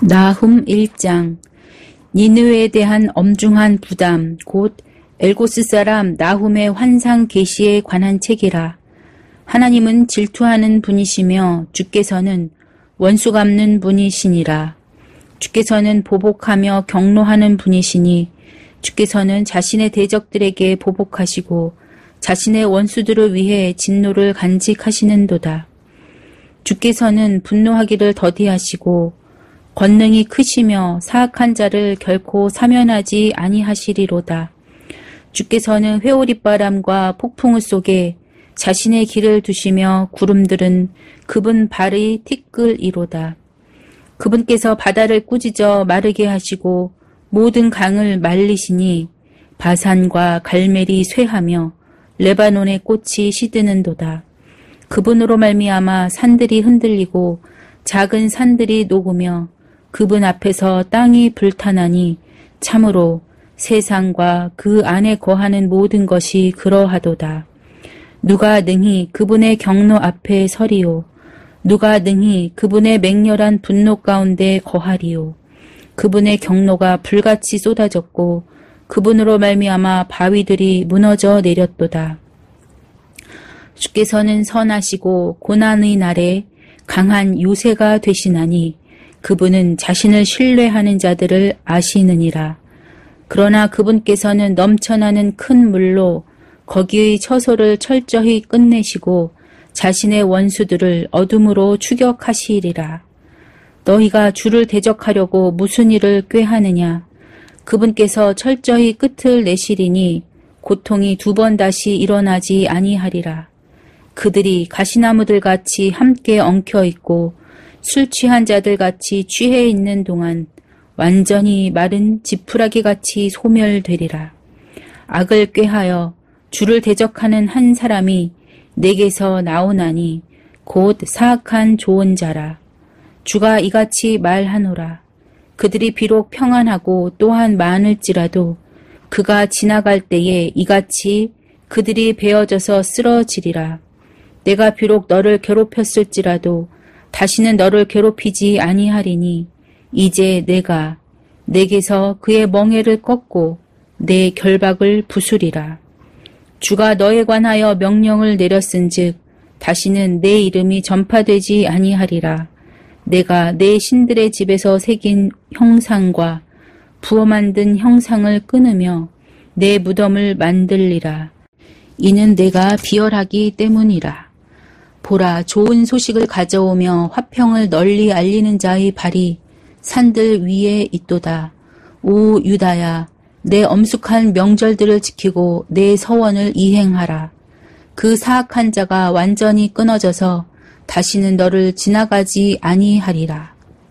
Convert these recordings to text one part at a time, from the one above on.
나훔 1장. 니느웨에 대한 엄중한 부담, 곧 엘고스 사람 나훔의 환상 계시에 관한 책이라. 하나님은 질투하는 분이시며 주께서는 원수 갚는 분이시니라. 주께서는 보복하며 경노하는 분이시니 주께서는 자신의 대적들에게 보복하시고 자신의 원수들을 위해 진노를 간직하시는도다. 주께서는 분노하기를 더디하시고 권능이 크시며 사악한 자를 결코 사면하지 아니하시리로다. 주께서는 회오릿바람과 폭풍우 속에 자신의 길을 두시며 구름들은 그분 발의 티끌이로다. 그분께서 바다를 꾸짖어 마르게 하시고 모든 강을 말리시니 바산과 갈멜이 쇠하며 레바논의 꽃이 시드는도다. 그분으로 말미암아 산들이 흔들리고 작은 산들이 녹으며 그분 앞에서 땅이 불타나니 참으로 세상과 그 안에 거하는 모든 것이 그러하도다. 누가 능히 그분의 경로 앞에 서리요. 누가 능히 그분의 맹렬한 분노 가운데 거하리요. 그분의 경로가 불같이 쏟아졌고 그분으로 말미암아 바위들이 무너져 내렸도다. 주께서는 선하시고 고난의 날에 강한 요새가 되시나니 그분은 자신을 신뢰하는 자들을 아시느니라. 그러나 그분께서는 넘쳐나는 큰 물로 거기의 처소를 철저히 끝내시고 자신의 원수들을 어둠으로 추격하시리라. 너희가 주를 대적하려고 무슨 일을 꾀하느냐. 그분께서 철저히 끝을 내시리니 고통이 2번 다시 일어나지 아니하리라. 그들이 가시나무들같이 함께 엉켜있고 술 취한 자들같이 취해 있는 동안 완전히 마른 지푸라기같이 소멸되리라. 악을 꾀하여 주를 대적하는 한 사람이 내게서 나오나니 곧 사악한 좋은 자라. 주가 이같이 말하노라. 그들이 비록 평안하고 또한 많을지라도 그가 지나갈 때에 이같이 그들이 베어져서 쓰러지리라. 내가 비록 너를 괴롭혔을지라도 다시는 너를 괴롭히지 아니하리니 이제 내가 내게서 그의 멍에를 꺾고 내 결박을 부수리라. 주가 너에 관하여 명령을 내렸은즉 다시는 내 이름이 전파되지 아니하리라. 내가 내 신들의 집에서 새긴 형상과 부어 만든 형상을 끊으며 내 무덤을 만들리라. 이는 내가 비열하기 때문이라. 보라, 좋은 소식을 가져오며 화평을 널리 알리는 자의 발이 산들 위에 있도다. 오 유다야, 내 엄숙한 명절들을 지키고 내 서원을 이행하라. 그 사악한 자가 완전히 끊어져서 다시는 너를 지나가지 아니하리라.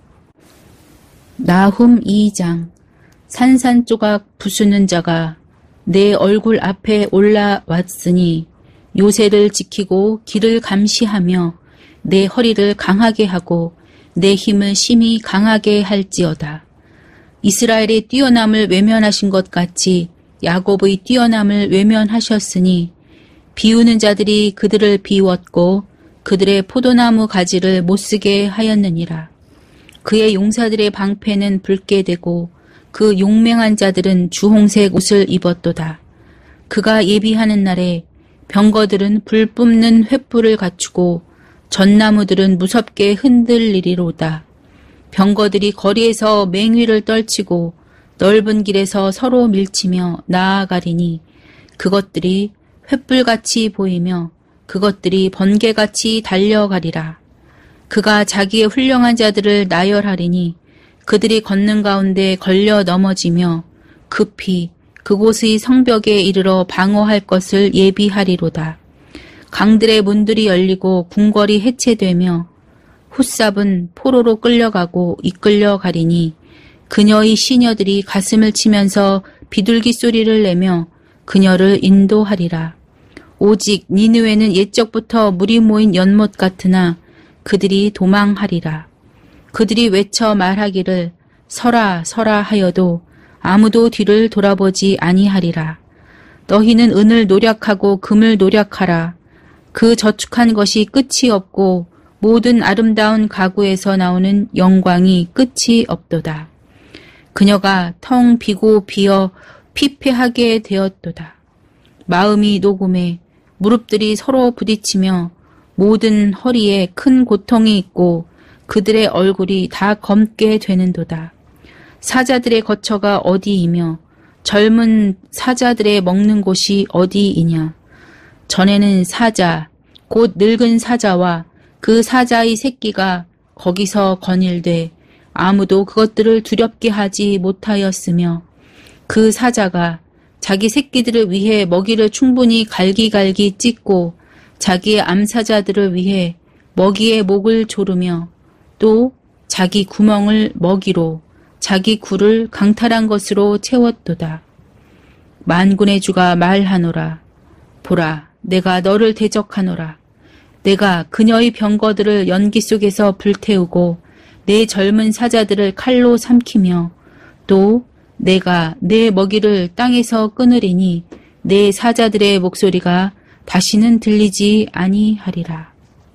나훔 2장. 산산조각 부수는 자가 내 얼굴 앞에 올라왔으니 요새를 지키고 길을 감시하며 내 허리를 강하게 하고 내 힘을 심히 강하게 할지어다. 이스라엘의 뛰어남을 외면하신 것 같이 야곱의 뛰어남을 외면하셨으니 비우는 자들이 그들을 비웠고 그들의 포도나무 가지를 못쓰게 하였느니라. 그의 용사들의 방패는 붉게 되고 그 용맹한 자들은 주홍색 옷을 입었도다. 그가 예비하는 날에 병거들은 불 뿜는 횃불을 갖추고 전나무들은 무섭게 흔들리리로다. 병거들이 거리에서 맹위를 떨치고 넓은 길에서 서로 밀치며 나아가리니 그것들이 횃불같이 보이며 그것들이 번개같이 달려가리라. 그가 자기의 훌륭한 자들을 나열하리니 그들이 걷는 가운데 걸려 넘어지며 급히 그곳의 성벽에 이르러 방어할 것을 예비하리로다. 강들의 문들이 열리고 궁궐이 해체되며 훗삽은 포로로 끌려가고 이끌려 가리니 그녀의 시녀들이 가슴을 치면서 비둘기 소리를 내며 그녀를 인도하리라. 오직 니느웨는 옛적부터 물이 모인 연못 같으나 그들이 도망하리라. 그들이 외쳐 말하기를 서라 서라 하여도 아무도 뒤를 돌아보지 아니하리라. 너희는 은을 노력하고 금을 노력하라. 그 저축한 것이 끝이 없고 모든 아름다운 가구에서 나오는 영광이 끝이 없도다. 그녀가 텅 비고 비어 피폐하게 되었도다. 마음이 녹음해 무릎들이 서로 부딪히며 모든 허리에 큰 고통이 있고 그들의 얼굴이 다 검게 되는도다. 사자들의 거처가 어디이며 젊은 사자들의 먹는 곳이 어디이냐. 전에는 사자, 곧 늙은 사자와 그 사자의 새끼가 거기서 거닐되 아무도 그것들을 두렵게 하지 못하였으며 그 사자가 자기 새끼들을 위해 먹이를 충분히 갈기갈기 찢고 자기의 암사자들을 위해 먹이의 목을 조르며 또 자기 구멍을 먹이로 자기 굴을 강탈한 것으로 채웠도다. 만군의 주가 말하노라. 보라, 내가 너를 대적하노라. 내가 그녀의 병거들을 연기 속에서 불태우고 내 젊은 사자들을 칼로 삼키며 또 내가 내 먹이를 땅에서 끊으리니 내 사자들의 목소리가 다시는 들리지 아니하리라.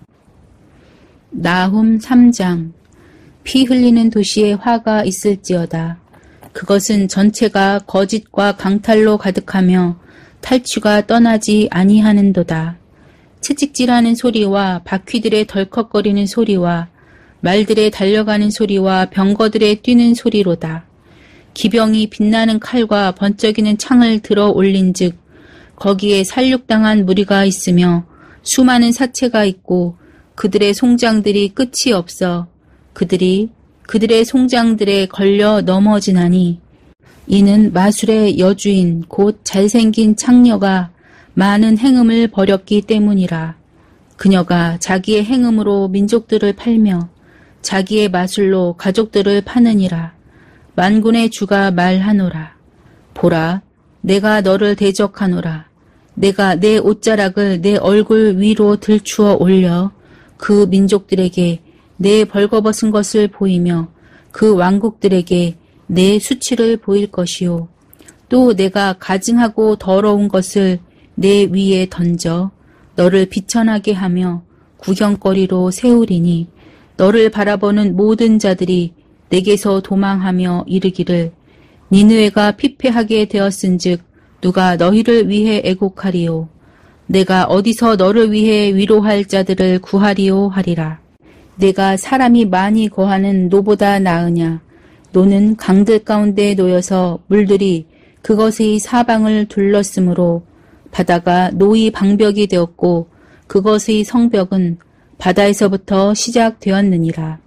나훔 3장. 피 흘리는 도시에 화가 있을지어다. 그것은 전체가 거짓과 강탈로 가득하며 탈취가 떠나지 아니하는도다. 채찍질하는 소리와 바퀴들의 덜컥거리는 소리와 말들의 달려가는 소리와 병거들의 뛰는 소리로다. 기병이 빛나는 칼과 번쩍이는 창을 들어 올린즉 거기에 살육당한 무리가 있으며 수많은 사체가 있고 그들의 송장들이 끝이 없어 그들이 그들의 송장들에 걸려 넘어지나니 이는 마술의 여주인 곧 잘생긴 창녀가 많은 행음을 벌였기 때문이라. 그녀가 자기의 행음으로 민족들을 팔며 자기의 마술로 가족들을 파느니라. 만군의 주가 말하노라. 보라, 내가 너를 대적하노라. 내가 내 옷자락을 내 얼굴 위로 들추어 올려 그 민족들에게 내 벌거벗은 것을 보이며 그 왕국들에게 내 수치를 보일 것이요. 또 내가 가증하고 더러운 것을 내 위에 던져 너를 비천하게 하며 구경거리로 세우리니 너를 바라보는 모든 자들이 내게서 도망하며 이르기를 니느웨가 피폐하게 되었은즉 누가 너희를 위해 애곡하리요. 내가 어디서 너를 위해 위로할 자들을 구하리요 하리라. 내가 사람이 많이 거하는 노보다 나으냐. 노는 강들 가운데 놓여서 물들이 그것의 사방을 둘렀으므로 바다가 노의 방벽이 되었고 그것의 성벽은 바다에서부터 시작되었느니라.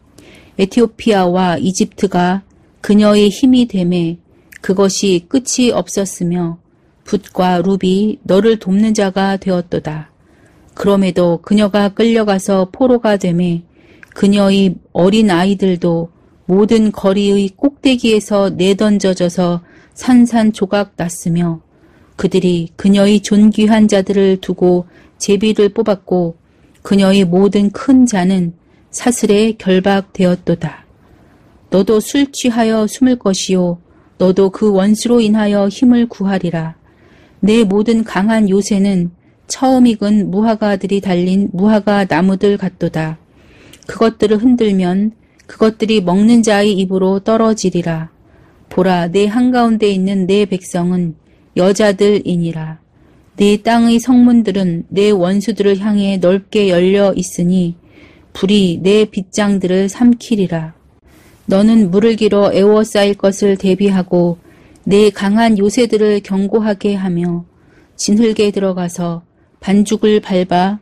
에티오피아와 이집트가 그녀의 힘이 되매 그것이 끝이 없었으며 붓과 룹이 너를 돕는 자가 되었도다. 그럼에도 그녀가 끌려가서 포로가 되매 그녀의 어린 아이들도 모든 거리의 꼭대기에서 내던져져서 산산조각 났으며 그들이 그녀의 존귀한 자들을 두고 제비를 뽑았고 그녀의 모든 큰 자는 사슬에 결박되었도다. 너도 술 취하여 숨을 것이요 너도 그 원수로 인하여 힘을 구하리라. 내 모든 강한 요새는 처음 익은 무화과들이 달린 무화과 나무들 같도다. 그것들을 흔들면 그것들이 먹는 자의 입으로 떨어지리라. 보라, 내 한가운데 있는 내 백성은 여자들이니라. 네 땅의 성문들은 내 원수들을 향해 넓게 열려 있으니 불이 내 빗장들을 삼키리라. 너는 물을 길어 애워싸일 것을 대비하고 내 강한 요새들을 견고하게 하며 진흙에 들어가서 반죽을 밟아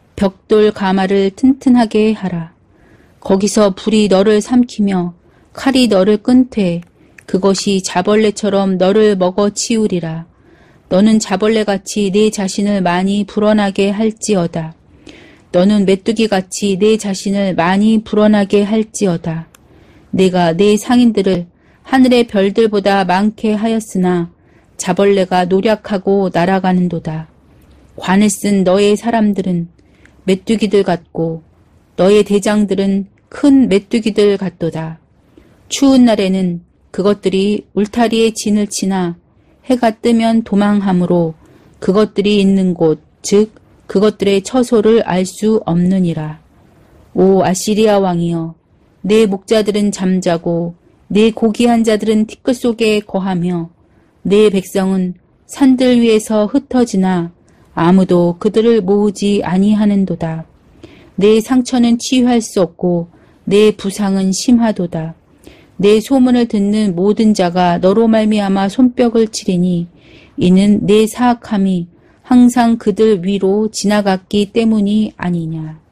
벽돌 가마를 튼튼하게 하라. 거기서 불이 너를 삼키며 칼이 너를 끊되 그것이 자벌레처럼 너를 먹어 치우리라. 너는 자벌레같이 내 자신을 많이 불어나게 할지어다. 너는 메뚜기같이 내 자신을 많이 불어나게 할지어다. 내가 내 상인들을 하늘의 별들보다 많게 하였으나 자벌레가 노략하고 날아가는도다. 관을 쓴 너의 사람들은 메뚜기들 같고 너의 대장들은 큰 메뚜기들 같도다. 추운 날에는 그것들이 울타리에 진을 치나 해가 뜨면 도망하므로 그것들이 있는 곳, 즉 그것들의 처소를 알 수 없느니라. 오 아시리아 왕이여, 내 목자들은 잠자고 내 고귀한 자들은 티끌 속에 거하며 내 백성은 산들 위에서 흩어지나 아무도 그들을 모으지 아니하는도다. 내 상처는 치유할 수 없고 내 부상은 심하도다. 내 소문을 듣는 모든 자가 너로 말미암아 손뼉을 치리니 이는 내 사악함이 항상 그들 위로 지나갔기 때문이 아니냐.